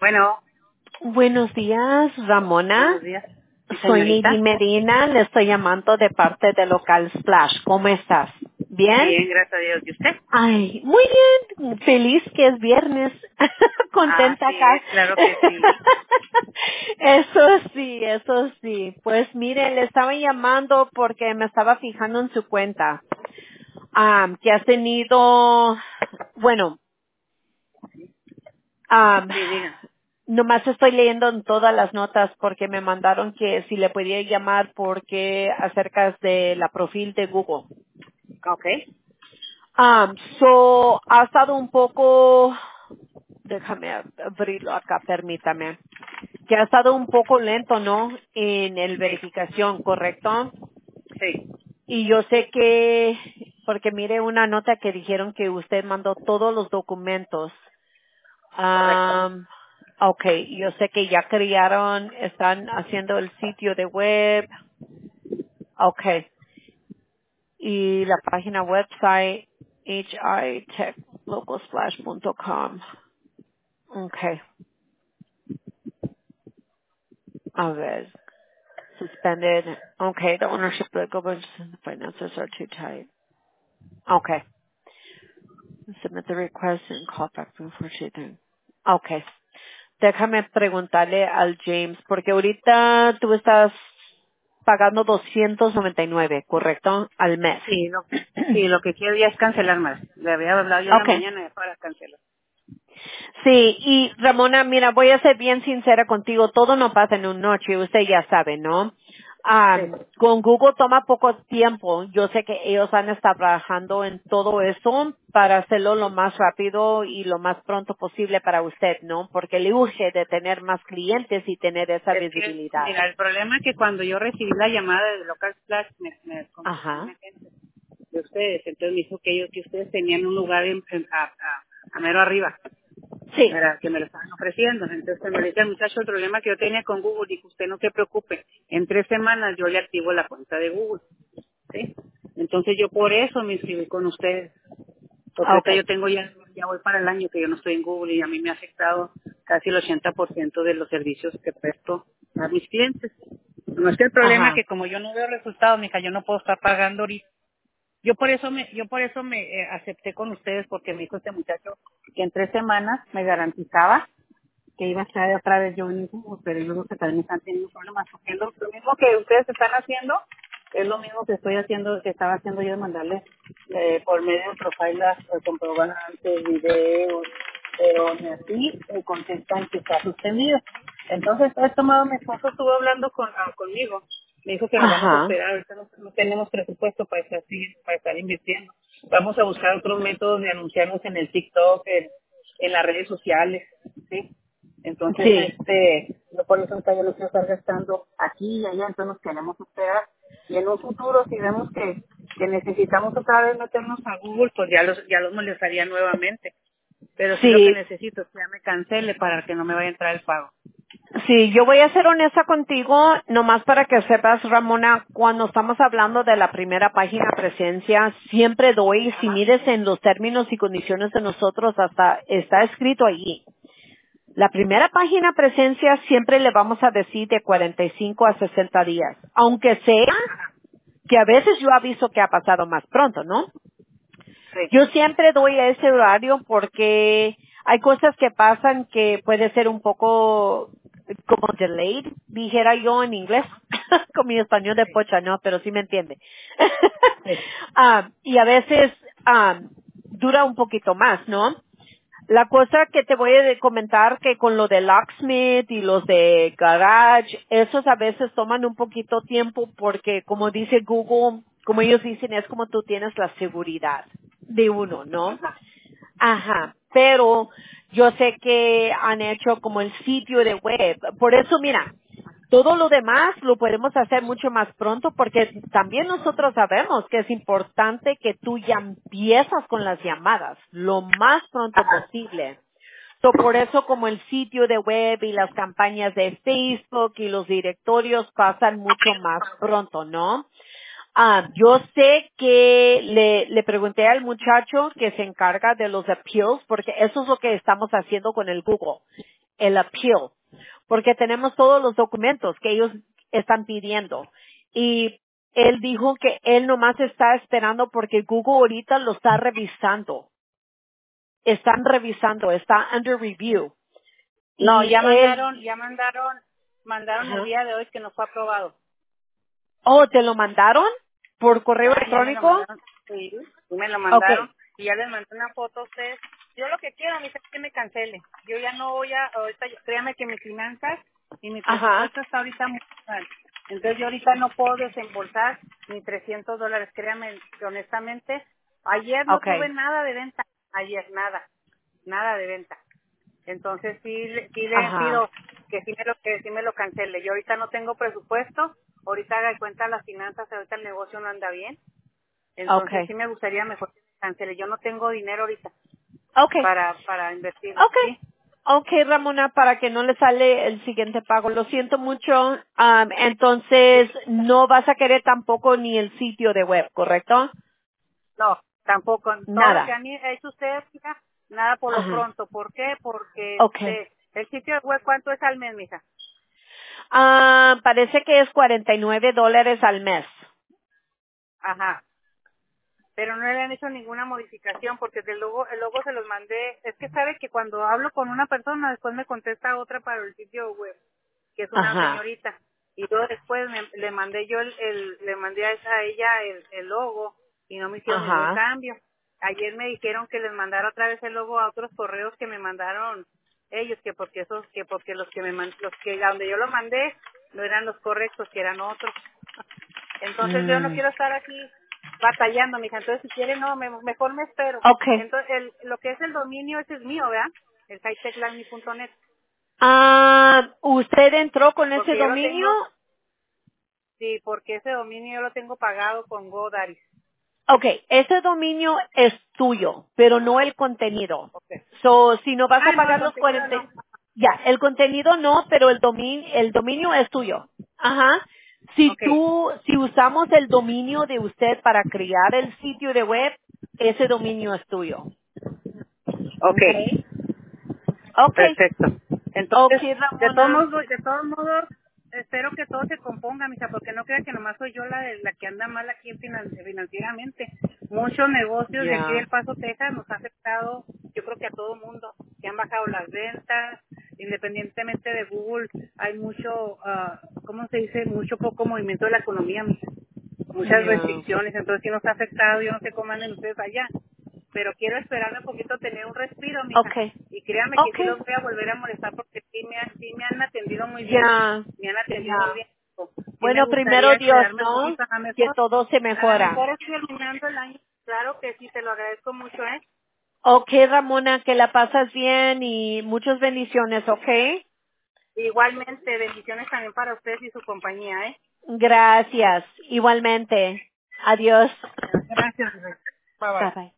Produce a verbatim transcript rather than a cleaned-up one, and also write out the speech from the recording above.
Bueno, Buenos días, buenos Ramona. días. Sí, Soy Lady señorita. Medina, le estoy llamando de parte de Local Splash. ¿Cómo estás? ¿Bien? Bien, gracias a Dios. ¿Y usted? Ay, muy bien. Feliz que es viernes. Contenta Así acá. es, claro que sí. Eso sí, eso sí. Pues mire, le estaba llamando porque me estaba fijando en su cuenta. Am, que has tenido, bueno, am, Sí, diga. nomás estoy leyendo en todas las notas porque me mandaron que si le podía llamar porque acerca de la perfil de Google. Ok. Um, so, ha estado un poco, déjame abrirlo acá, permítame, que ha estado un poco lento, ¿no? En el Sí, verificación, ¿correcto? sí, Y yo sé que, porque mire una nota que dijeron que usted mandó todos los documentos. correcto. Um, okay, yo sé que ya crearon, están haciendo el sitio de web. Okay. Y la página website h i tech local splash punto com. Okay. A ver. Suspended. Okay. The ownership of the government and the finances are too tight. Okay. Submit the request and call back before she then. Okay. Déjame preguntarle al James, porque ahorita tú estás pagando doscientos noventa y nueve, ¿correcto? Al mes. Sí, lo, sí, lo que quiero ya es cancelar más. Le había hablado yo en la Okay. mañana para cancelar. Sí, y Ramona, mira, voy a ser bien sincera contigo, todo no pasa en una noche, usted ya sabe, ¿no? Sí. Am, con Google toma poco tiempo, yo sé que ellos han estado trabajando en todo eso para hacerlo lo más rápido y lo más pronto posible para usted, ¿no? Porque le urge de tener más clientes y tener esa Es que, visibilidad. mira, el problema es que cuando yo recibí la llamada de Local Splash, me, me contestó un Ajá. agente de ustedes. Entonces me dijo que ellos, que ustedes tenían un lugar en, en- a, a, a mero arriba. Sí. Era que me lo estaban ofreciendo. Entonces me decía el muchacho, el problema que yo tenía con Google, dijo, usted no se preocupe, en tres semanas yo le activo la cuenta de Google, ¿sí? Entonces yo por eso me inscribí con ustedes, porque ahorita Okay. yo tengo ya, ya voy para el año que yo no estoy en Google y a mí me ha afectado casi el ochenta por ciento de los servicios que presto a mis clientes. No es que el problema Ajá. que como yo no veo resultados, mija, yo no puedo estar pagando ahorita. Yo por eso me, yo por eso me eh, acepté con ustedes porque me dijo este muchacho que en tres semanas me garantizaba que iba a estar otra vez yo en Google, pero yo creo que también están teniendo problemas, porque es lo, lo mismo que ustedes están haciendo, es lo mismo que estoy haciendo, que estaba haciendo yo de mandarle eh, por medio de profiles, eh, comprobantes, videos, pero ni así eh, contestan que está suspendido. Entonces, todo esto, mi esposo estuvo hablando con, ah, conmigo, me dijo que nos vamos a Ajá. esperar, ahorita no, no tenemos presupuesto para estar, así, para estar invirtiendo. Vamos a buscar otros métodos de anunciarnos en el TikTok, en, en las redes sociales, ¿sí? Entonces, Sí. este, yo por eso ahorita yo lo quiero estar gastando aquí y allá, entonces nos tenemos que esperar. Y en un futuro, si vemos que, que necesitamos otra vez meternos a Google, pues ya los, ya los molestaría nuevamente. Pero sí lo que Sí, necesito es que ya me cancele para que no me vaya a entrar el pago. sí, yo voy a ser honesta contigo, nomás para que sepas, Ramona, cuando estamos hablando de la primera página presencia, siempre doy, si Ajá. mires en los términos y condiciones de nosotros, hasta está escrito allí. La primera página presencia siempre le vamos a decir de cuarenta y cinco a sesenta días, aunque sea que a veces yo aviso que ha pasado más pronto, ¿no? Sí, Yo siempre doy a ese horario porque hay cosas que pasan que puede ser un poco como delayed, dijera yo en inglés, con mi español de sí, pocha, no, pero sí me entiende. sí. Ah, y a veces ah, dura un poquito más, ¿no? La cosa que te voy a comentar que con lo de locksmith y los de garage, esos a veces toman un poquito tiempo porque como dice Google, como ellos dicen, es como tú tienes la seguridad de uno, ¿no? Ajá. Ajá, pero yo sé que han hecho como el sitio de web. Por eso, mira, todo lo demás lo podemos hacer mucho más pronto porque también nosotros sabemos que es importante que tú ya empiezas con las llamadas lo más pronto posible. So, por eso como el sitio de web y las campañas de Facebook y los directorios pasan mucho más pronto, ¿no? Ah, yo sé que le, le pregunté al muchacho que se encarga de los appeals, porque eso es lo que estamos haciendo con el Google. el appeal, porque tenemos todos los documentos que ellos están pidiendo. Y él dijo que él nomás está esperando porque Google ahorita lo está revisando. Están revisando, está under review. No, Y ya él, mandaron, ya mandaron, mandaron el ajá. día de hoy que no fue aprobado. Oh, ¿te lo mandaron por correo Ah, ya me lo electrónico? mandaron, sí, sí me lo Okay. mandaron y ya les mandé una foto a ustedes. Yo lo que quiero, mi es que me cancele. Yo ya no voy a, ahorita, créame que mis finanzas y mi Ajá. presupuesto está ahorita muy mal. Entonces yo ahorita no puedo desembolsar ni trescientos dólares, créame, que honestamente. Ayer no tuve Okay. nada de venta, ayer nada, nada de venta. Entonces sí, le- sí le Ajá. pido que sí me lo que sí me lo cancele. Yo ahorita no tengo presupuesto, ahorita haga de cuenta las finanzas, ahorita el negocio no anda bien. Entonces Okay. sí me gustaría mejor que me cancele. Yo no tengo dinero ahorita Okay. para para invertir, Okay. ¿sí? Okay, Ramona, para que no le sale el siguiente pago. Lo siento mucho. Um, entonces, no vas a querer tampoco ni el sitio de web, ¿correcto? No, tampoco. Todo lo que Nada. a mí ha hecho usted, hija, nada por lo Ajá. pronto. ¿Por qué? Porque Okay. este el sitio de web, ¿cuánto es al mes, mija? Ah, parece que es cuarenta y nueve dólares al mes. Ajá. Pero no le han hecho ninguna modificación porque del logo, el logo se los mandé. Es que sabe que cuando hablo con una persona, después me contesta otra para el sitio web, que es una Ajá. señorita. Y luego después me- le mandé yo el, el- le mandé a, esa- a ella el, el logo y no me hicieron ningún Ajá. cambio. Ayer me dijeron que les mandara otra vez el logo a otros correos que me mandaron ellos, que porque esos, que porque los que me man- los que a donde yo lo mandé no eran los correctos, que eran otros. Entonces yo no Mm. quiero estar aquí batallando, mija. Entonces si quiere, no, me- mejor me espero. Okay. Entonces el, lo que es el dominio, ese es mío, ¿verdad? El hightechlandme punto net. Ah, ¿usted entró con ese Porque yo lo dominio? tengo, sí, porque ese dominio yo lo tengo pagado con GoDaddy. Okay, ese dominio es tuyo, pero no el contenido. Okay. So, si no vas a Ah, no, el pagar los contenido cuarenta, no. ya, el contenido no, pero el dominio, el dominio es tuyo. Ajá. Si Ok, tú, si usamos el dominio de usted para crear el sitio de web, ese dominio es tuyo. ok, Okay. Okay. perfecto. Entonces, Okay, de todos Ramona. modos, de todos modos, espero que todo se componga, mija, porque no crea que nomás soy yo la de- la que anda mal aquí finan- financieramente. Muchos negocios de aquí Ya. del Paso, Texas, nos ha afectado, yo creo que a todo mundo, que han bajado las ventas, independientemente de Google, hay mucho, ah, ¿cómo se dice? Mucho poco movimiento de la economía, mija. Muchas Ya. restricciones, entonces sí nos ha afectado, yo no sé cómo anden ustedes allá, pero quiero esperarme un poquito a tener un respiro, mija, Okay. y créanme que sí Okay. los voy a volver a molestar porque sí me, han- sí me han atendido muy bien, Ya. me han atendido muy Ya. bien. Sí me Bueno, primero gustaría Dios, esperarme un ¿no? poquito, a lo Que mejor, todo se a lo mejora. mejor estoy terminando el año, claro que sí, te lo agradezco mucho, ¿eh? Ok, Ramona, que la pasas bien y muchas bendiciones, ¿ok? Igualmente, bendiciones también para ustedes y su compañía, ¿eh? Gracias. Igualmente. Adiós. Gracias, bye bye. Bye bye.